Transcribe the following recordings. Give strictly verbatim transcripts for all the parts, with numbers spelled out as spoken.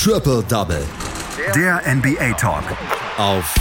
Triple Double. Der N B A Talk. Auf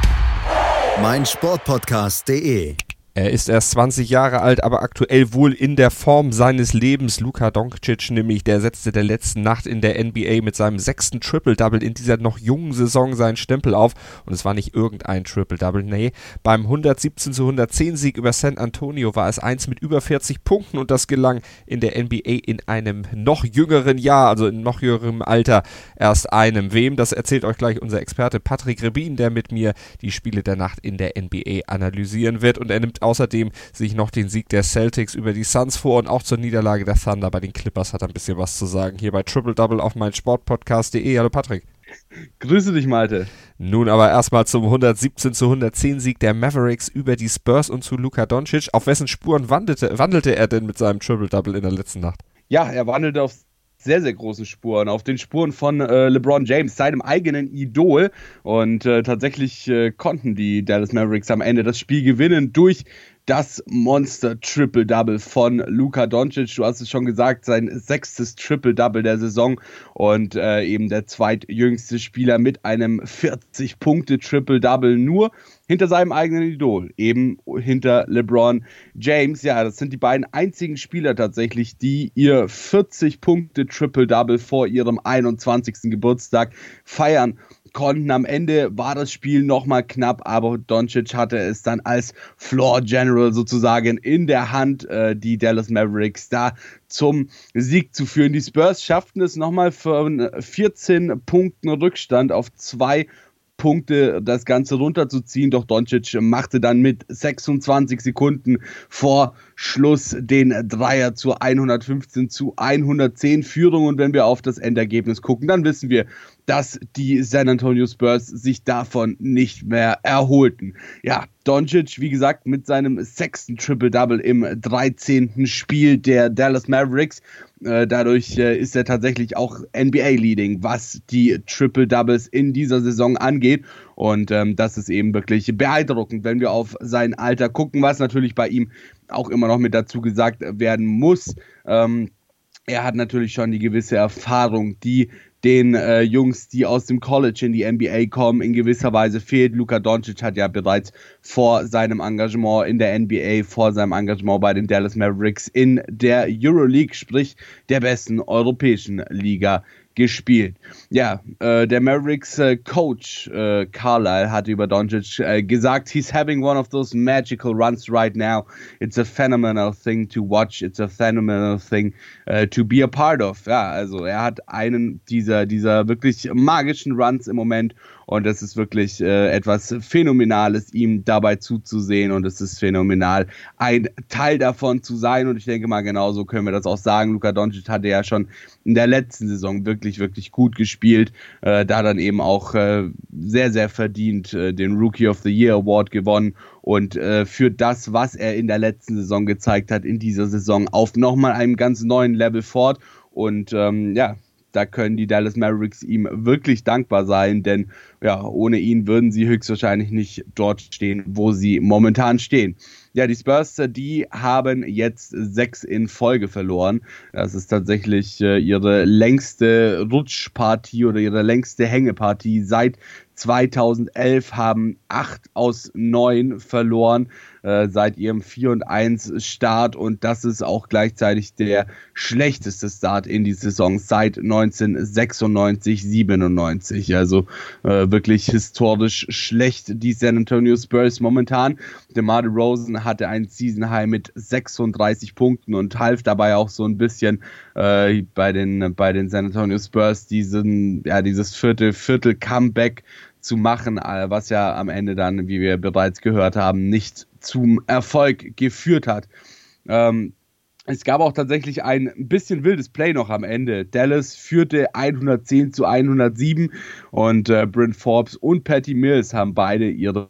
meinsportpodcast punkt de. Er ist erst zwanzig Jahre alt, aber aktuell wohl in der Form seines Lebens. Luka Doncic nämlich, der setzte der letzten Nacht in der N B A mit seinem sechsten Triple-Double in dieser noch jungen Saison seinen Stempel auf. Und es war nicht irgendein Triple-Double, nee. Beim hundertsiebzehn zu hundertzehn Sieg über San Antonio war es eins mit über vierzig Punkten und das gelang in der N B A in einem noch jüngeren Jahr, also in noch jüngerem Alter, erst einem. Wem? Das erzählt euch gleich unser Experte Patrick Rebin, der mit mir die Spiele der Nacht in der N B A analysieren wird, und er nimmt außerdem sich noch den Sieg der Celtics über die Suns vor und auch zur Niederlage der Thunder bei den Clippers hat er ein bisschen was zu sagen. Hier bei Triple Double auf meinsportpodcast punkt de. Hallo Patrick. Grüße dich, Malte. Nun aber erstmal zum hundertsiebzehn zu hundertzehn Sieg der Mavericks über die Spurs und zu Luka Doncic. Auf wessen Spuren wandelte, wandelte er denn mit seinem Triple Double in der letzten Nacht? Ja, er wandelte auf sehr, sehr großen Spuren, auf den Spuren von äh, LeBron James, seinem eigenen Idol. Und äh, tatsächlich äh, konnten die Dallas Mavericks am Ende das Spiel gewinnen durch das Monster-Triple-Double von Luka Doncic. Du hast es schon gesagt, sein sechstes Triple-Double der Saison und äh, eben der zweitjüngste Spieler mit einem vierzig-Punkte-Triple-Double, nur hinter seinem eigenen Idol, eben hinter LeBron James. Ja, das sind die beiden einzigen Spieler tatsächlich, die ihr vierzig-Punkte-Triple-Double vor ihrem einundzwanzigsten Geburtstag feiern konnten. Am Ende war das Spiel nochmal knapp, aber Doncic hatte es dann als Floor General sozusagen in der Hand, äh, die Dallas Mavericks da zum Sieg zu führen. Die Spurs schafften es nochmal von vierzehn Punkten Rückstand auf zwei Punkte das Ganze runterzuziehen, doch Doncic machte dann mit sechsundzwanzig Sekunden vor Schluss den Dreier zur hundertfünfzehn zu hundertzehn Führung, und wenn wir auf das Endergebnis gucken, dann wissen wir, dass die San Antonio Spurs sich davon nicht mehr erholten. Ja, Doncic, wie gesagt, mit seinem sechsten Triple-Double im dreizehnten Spiel der Dallas Mavericks. Äh, dadurch äh, ist er tatsächlich auch N B A-Leading, was die Triple-Doubles in dieser Saison angeht. Und ähm, das ist eben wirklich beeindruckend, wenn wir auf sein Alter gucken, was natürlich bei ihm auch immer noch mit dazu gesagt werden muss. Ähm, er hat natürlich schon die gewisse Erfahrung, die den äh, Jungs, die aus dem College in die N B A kommen, in gewisser Weise fehlt. Luka Doncic hat ja bereits vor seinem Engagement in der N B A, vor seinem Engagement bei den Dallas Mavericks in der Euroleague, sprich der besten europäischen Liga, gespielt. Ja, äh, der Mavericks äh, Coach äh, Carlisle hat über Doncic äh, gesagt, he's having one of those magical runs right now. It's a phenomenal thing to watch. It's a phenomenal thing uh, to be a part of. Ja, also er hat einen dieser, dieser wirklich magischen Runs im Moment, und es ist wirklich äh, etwas Phänomenales, ihm dabei zuzusehen, und es ist phänomenal, ein Teil davon zu sein, und ich denke mal, genauso können wir das auch sagen. Luka Doncic hatte ja schon in der letzten Saison wirklich, wirklich gut gespielt, äh, da dann eben auch äh, sehr, sehr verdient äh, den Rookie of the Year Award gewonnen, und äh, für das, was er in der letzten Saison gezeigt hat, in dieser Saison auf nochmal einem ganz neuen Level fort, und ähm, ja, da können die Dallas Mavericks ihm wirklich dankbar sein, denn ja, ohne ihn würden sie höchstwahrscheinlich nicht dort stehen, wo sie momentan stehen. Ja, die Spurs, die haben jetzt sechs in Folge verloren. Das ist tatsächlich äh, ihre längste Rutschpartie oder ihre längste Hängepartie seit zweitausendelf, haben acht aus neun verloren äh, seit ihrem vier und eins Start, und das ist auch gleichzeitig der schlechteste Start in die Saison seit neunzehnhundertsechsundneunzig siebenundneunzig. Also äh, wirklich historisch schlecht die San Antonio Spurs momentan. DeMar DeRozan hatte ein Season High mit sechsunddreißig Punkten und half dabei auch so ein bisschen äh, bei den bei den San Antonio Spurs diesen ja dieses vierte Viertel Comeback zu machen, was ja am Ende dann, wie wir bereits gehört haben, nicht zum Erfolg geführt hat. Ähm, es gab auch tatsächlich ein bisschen wildes Play noch am Ende. Dallas führte hundertzehn zu hundertsieben, und äh, Bryn Forbes und Patty Mills haben beide ihre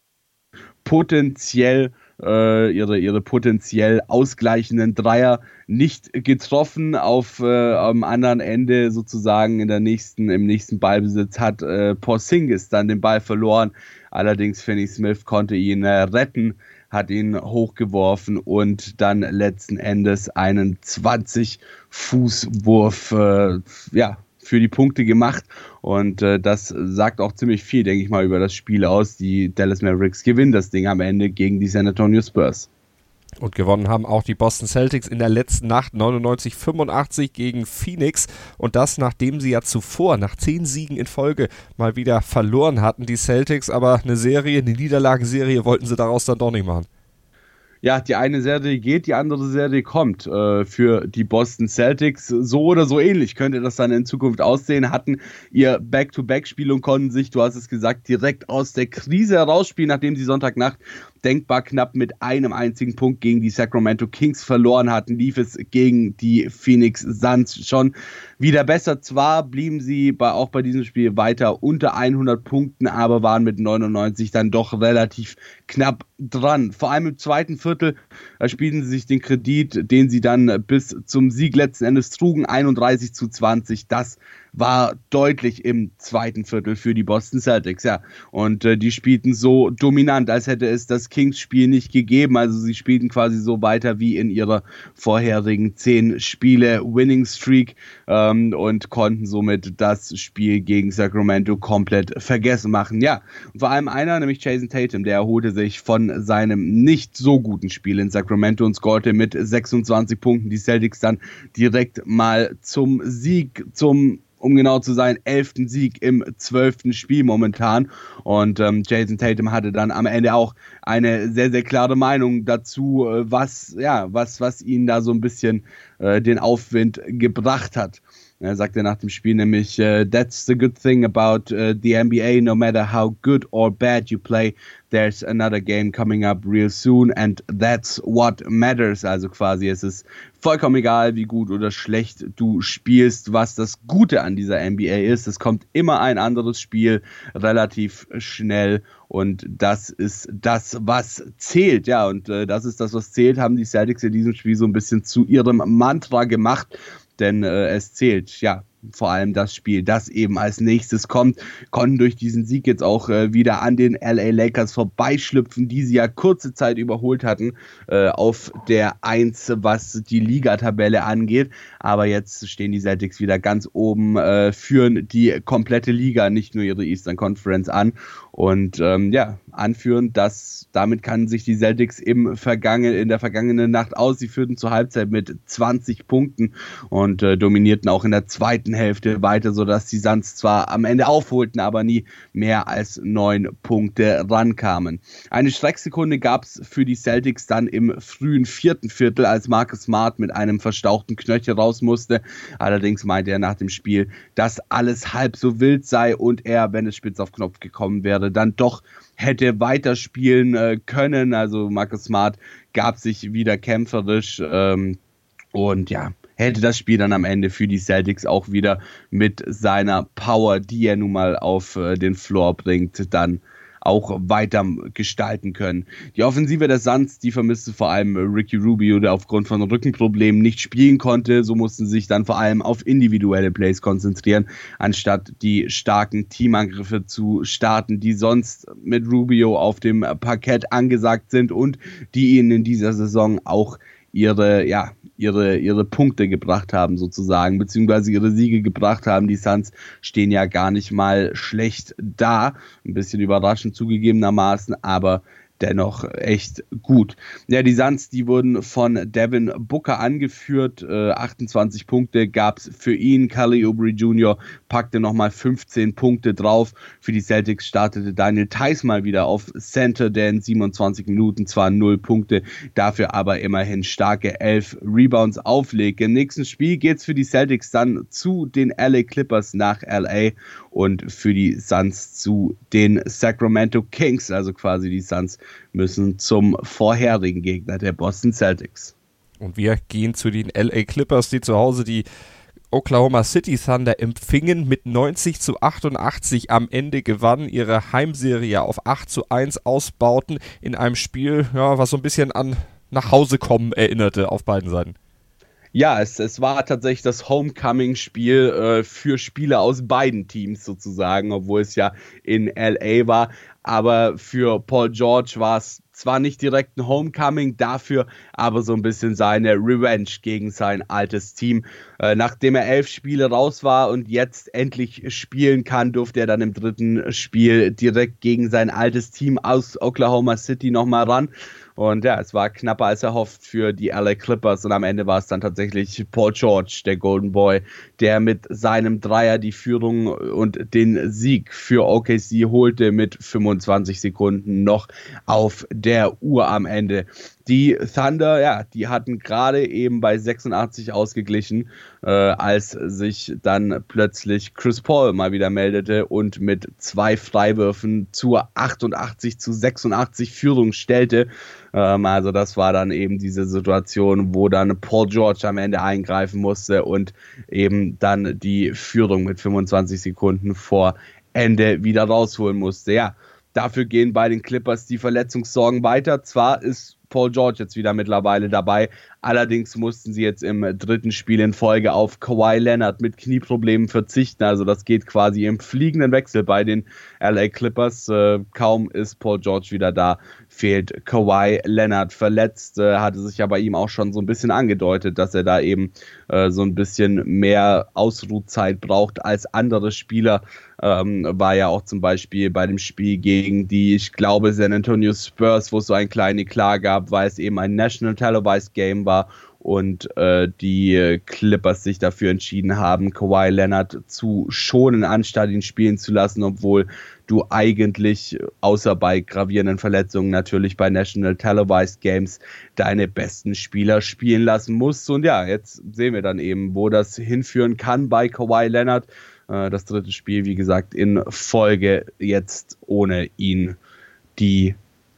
potenziell äh, ihre, ihre potenziell ausgleichenden Dreier nicht getroffen. Auf äh, am anderen Ende sozusagen in der nächsten, im nächsten Ballbesitz hat äh, Porzingis dann den Ball verloren. Allerdings Finney Smith konnte ihn äh, retten, hat ihn hochgeworfen und dann letzten Endes einen zwanzig Fuß Wurf äh, ja, für die Punkte gemacht und äh, das sagt auch ziemlich viel, denke ich mal, über das Spiel aus. Die Dallas Mavericks gewinnen das Ding am Ende gegen die San Antonio Spurs. Und gewonnen haben auch die Boston Celtics in der letzten Nacht neunundneunzig fünfundachtzig gegen Phoenix. Und das, nachdem sie ja zuvor, nach zehn Siegen in Folge, mal wieder verloren hatten, die Celtics. Aber eine Serie, eine Niederlagenserie wollten sie daraus dann doch nicht machen. Ja, die eine Serie geht, die andere Serie kommt. Äh, für die Boston Celtics so oder so ähnlich könnte das dann in Zukunft aussehen. Hatten ihr Back-to-Back-Spiel und konnten sich, du hast es gesagt, direkt aus der Krise herausspielen, nachdem sie Sonntagnacht denkbar knapp mit einem einzigen Punkt gegen die Sacramento Kings verloren hatten, lief es gegen die Phoenix Suns schon wieder besser. Zwar blieben sie bei, auch bei diesem Spiel weiter unter hundert Punkten, aber waren mit neunundneunzig dann doch relativ knapp dran. Vor allem im zweiten Viertel da spielten sie sich den Kredit, den sie dann bis zum Sieg letzten Endes trugen, einunddreißig zu zwanzig. Das war deutlich im zweiten Viertel für die Boston Celtics, ja. Und äh, die spielten so dominant, als hätte es das Kings-Spiel nicht gegeben. Also sie spielten quasi so weiter wie in ihrer vorherigen zehn Spiele Winning Streak ähm, und konnten somit das Spiel gegen Sacramento komplett vergessen machen. Ja, und vor allem einer, nämlich Jason Tatum, der erholte sich von seinem nicht so guten Spiel in Sacramento und scorte mit sechsundzwanzig Punkten die Celtics dann direkt mal zum Sieg, zum um genau zu sein, elften Sieg im zwölften Spiel momentan. Und ähm, Jason Tatum hatte dann am Ende auch eine sehr, sehr klare Meinung dazu, äh, was, ja, was, was ihn da so ein bisschen äh, den Aufwind gebracht hat. Er sagte nach dem Spiel nämlich, uh, that's the good thing about uh, the N B A, no matter how good or bad you play, there's another game coming up real soon and that's what matters. Also quasi, es ist vollkommen egal, wie gut oder schlecht du spielst. Was das Gute an dieser N B A ist, es kommt immer ein anderes Spiel relativ schnell und das ist das, was zählt. Ja, und äh, das ist das, was zählt, haben die Celtics in diesem Spiel so ein bisschen zu ihrem Mantra gemacht. Denn äh, es zählt, ja, vor allem das Spiel, das eben als nächstes kommt, konnten durch diesen Sieg jetzt auch äh, wieder an den L A Lakers vorbeischlüpfen, die sie ja kurze Zeit überholt hatten äh, auf der eins, was die Ligatabelle angeht. Aber jetzt stehen die Celtics wieder ganz oben, äh, führen die komplette Liga, nicht nur ihre Eastern Conference an. Und ähm, ja, anführen, dass damit kann sich die Celtics im vergangen, in der vergangenen Nacht aus. Sie führten zur Halbzeit mit zwanzig Punkten und äh, dominierten auch in der zweiten Hälfte weiter, sodass die Suns zwar am Ende aufholten, aber nie mehr als neun Punkte rankamen. Eine Schrecksekunde gab es für die Celtics dann im frühen vierten Viertel, als Marcus Smart mit einem verstauchten Knöchel raus musste. Allerdings meinte er nach dem Spiel, dass alles halb so wild sei und er, wenn es spitz auf Knopf gekommen wäre, dann doch hätte weiterspielen äh, können. Also Marcus Smart gab sich wieder kämpferisch ähm, und ja, hätte das Spiel dann am Ende für die Celtics auch wieder mit seiner Power, die er nun mal auf äh, den Floor bringt, dann auch weiter gestalten können. Die Offensive der Suns, die vermisste vor allem Ricky Rubio, der aufgrund von Rückenproblemen nicht spielen konnte. So mussten sie sich dann vor allem auf individuelle Plays konzentrieren, anstatt die starken Teamangriffe zu starten, die sonst mit Rubio auf dem Parkett angesagt sind und die ihnen in dieser Saison auch ihre, ja, ihre, ihre Punkte gebracht haben sozusagen, beziehungsweise ihre Siege gebracht haben. Die Suns stehen ja gar nicht mal schlecht da. Ein bisschen überraschend zugegebenermaßen, aber dennoch echt gut. Ja, die Suns, die wurden von Devin Booker angeführt. Äh, achtundzwanzig Punkte gab's für ihn. Kelly Oubre Junior packte nochmal fünfzehn Punkte drauf. Für die Celtics startete Daniel Theis mal wieder auf Center, der in siebenundzwanzig Minuten zwar null Punkte, dafür aber immerhin starke elf Rebounds auflegte. Im nächsten Spiel geht's für die Celtics dann zu den L A Clippers nach L A und für die Suns zu den Sacramento Kings, also quasi die Suns müssen zum vorherigen Gegner der Boston Celtics. Und wir gehen zu den L A Clippers, die zu Hause die Oklahoma City Thunder empfingen, mit neunzig zu achtundachtzig am Ende gewannen, ihre Heimserie auf acht zu eins ausbauten in einem Spiel, ja, was so ein bisschen an nach Hause kommen erinnerte auf beiden Seiten. Ja, es, es war tatsächlich das Homecoming-Spiel äh, für Spieler aus beiden Teams sozusagen, obwohl es ja in L A war. Aber für Paul George war es zwar nicht direkt ein Homecoming dafür, aber so ein bisschen seine Revenge gegen sein altes Team. Äh, nachdem er elf Spiele raus war und jetzt endlich spielen kann, durfte er dann im dritten Spiel direkt gegen sein altes Team aus Oklahoma City nochmal ran. Und ja, es war knapper als erhofft für die L A Clippers und am Ende war es dann tatsächlich Paul George, der Golden Boy, der mit seinem Dreier die Führung und den Sieg für O K C holte mit fünfundzwanzig Sekunden noch auf der Uhr am Ende. Die Thunder, ja, die hatten gerade eben bei sechsundachtzig ausgeglichen, äh, als sich dann plötzlich Chris Paul mal wieder meldete und mit zwei Freiwürfen zur achtundachtzig zu sechsundachtzig Führung stellte. Ähm, also das war dann eben diese Situation, wo dann Paul George am Ende eingreifen musste und eben dann die Führung mit fünfundzwanzig Sekunden vor Ende wieder rausholen musste. Ja, dafür gehen bei den Clippers die Verletzungssorgen weiter. Zwar ist Paul George jetzt wieder mittlerweile dabei. Allerdings mussten sie jetzt im dritten Spiel in Folge auf Kawhi Leonard mit Knieproblemen verzichten. Also das geht quasi im fliegenden Wechsel bei den L A Clippers. Äh, kaum ist Paul George wieder da, fehlt Kawhi Leonard verletzt. Äh, hatte sich ja bei ihm auch schon so ein bisschen angedeutet, dass er da eben äh, so ein bisschen mehr Ausruhzeit braucht als andere Spieler. Ähm, war ja auch zum Beispiel bei dem Spiel gegen die, ich glaube, San Antonio Spurs, wo es so ein kleines Eklat gab, weil es eben ein National Televised Game war und äh, die Clippers sich dafür entschieden haben, Kawhi Leonard zu schonen, anstatt ihn spielen zu lassen, obwohl du eigentlich, außer bei gravierenden Verletzungen, natürlich bei National Televised Games deine besten Spieler spielen lassen musst. Und ja, jetzt sehen wir dann eben, wo das hinführen kann bei Kawhi Leonard. Das dritte Spiel, wie gesagt, in Folge jetzt ohne ihn, die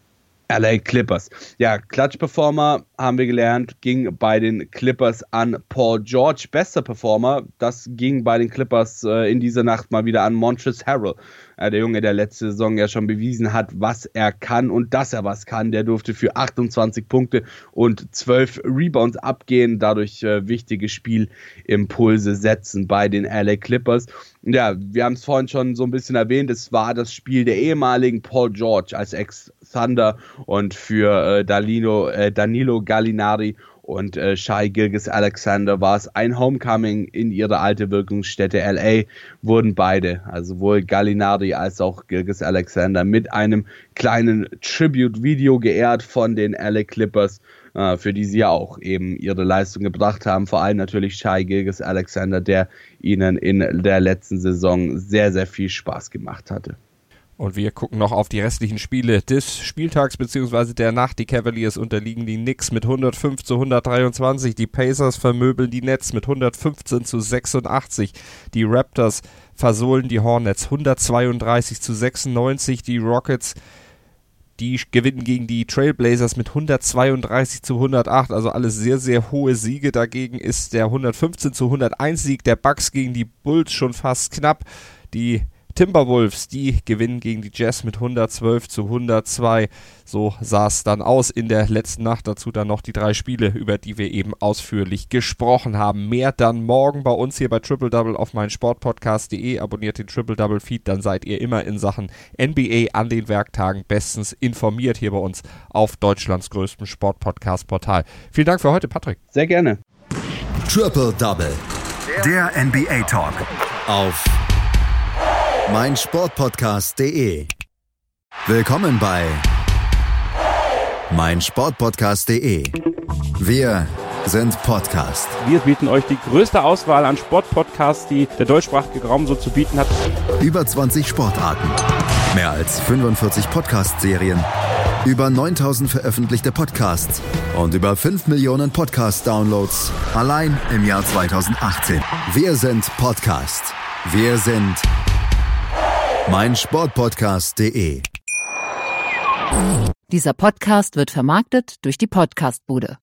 L A Clippers. Ja, Klatsch-Performer, haben wir gelernt, ging bei den Clippers an Paul George. Bester Performer, das ging bei den Clippers äh, in dieser Nacht mal wieder an Montrezl Harrell. Äh, der Junge, der letzte Saison ja schon bewiesen hat, was er kann und dass er was kann. Der durfte für achtundzwanzig Punkte und zwölf Rebounds abgehen, dadurch äh, wichtige Spielimpulse setzen bei den L A Clippers. Ja, wir haben es vorhin schon so ein bisschen erwähnt, es war das Spiel der ehemaligen Paul George als Ex-Thunder und für äh, Danilo, äh, Danilo Gallinari und äh, Shai Gilgeous-Alexander war es ein Homecoming in ihre alte Wirkungsstätte L A, wurden beide, also sowohl Gallinari als auch Gilgeous-Alexander, mit einem kleinen Tribute-Video geehrt von den L A Clippers, äh, für die sie ja auch eben ihre Leistung gebracht haben, vor allem natürlich Shai Gilgeous-Alexander, der ihnen in der letzten Saison sehr, sehr viel Spaß gemacht hatte. Und wir gucken noch auf die restlichen Spiele des Spieltags bzw. der Nacht. Die Cavaliers unterliegen die Knicks mit hundertfünf zu hundertdreiundzwanzig. Die Pacers vermöbeln die Nets mit hundertfünfzehn zu sechsundachtzig. Die Raptors versohlen die Hornets hundertzweiunddreißig zu sechsundneunzig. Die Rockets, die gewinnen gegen die Trailblazers mit hundertzweiunddreißig zu hundertacht. Also alles sehr, sehr hohe Siege. Dagegen ist der hundertfünfzehn zu hunderteins Sieg der Bucks gegen die Bulls schon fast knapp. Die Timberwolves, die gewinnen gegen die Jazz mit hundertzwölf zu hundertzwei. So sah es dann aus in der letzten Nacht. Dazu dann noch die drei Spiele, über die wir eben ausführlich gesprochen haben. Mehr dann morgen bei uns hier bei Triple Double auf meinsportpodcast punkt de. Abonniert den Triple Double Feed, dann seid ihr immer in Sachen N B A an den Werktagen bestens informiert hier bei uns auf Deutschlands größtem Sportpodcast-Portal. Vielen Dank für heute, Patrick. Sehr gerne. Triple Double. Der N B A Talk. Auf meinsportpodcast punkt de. Willkommen bei meinsportpodcast punkt de. Wir sind Podcast. Wir bieten euch die größte Auswahl an Sportpodcasts, die der deutschsprachige Raum so zu bieten hat. Über zwanzig Sportarten, mehr als fünfundvierzig Podcast-Serien, über neuntausend veröffentlichte Podcasts und über fünf Millionen Podcast-Downloads allein im Jahr zweitausendachtzehn. Wir sind Podcast. Wir sind meinsportpodcast punkt de. Dieser Podcast wird vermarktet durch die Podcastbude.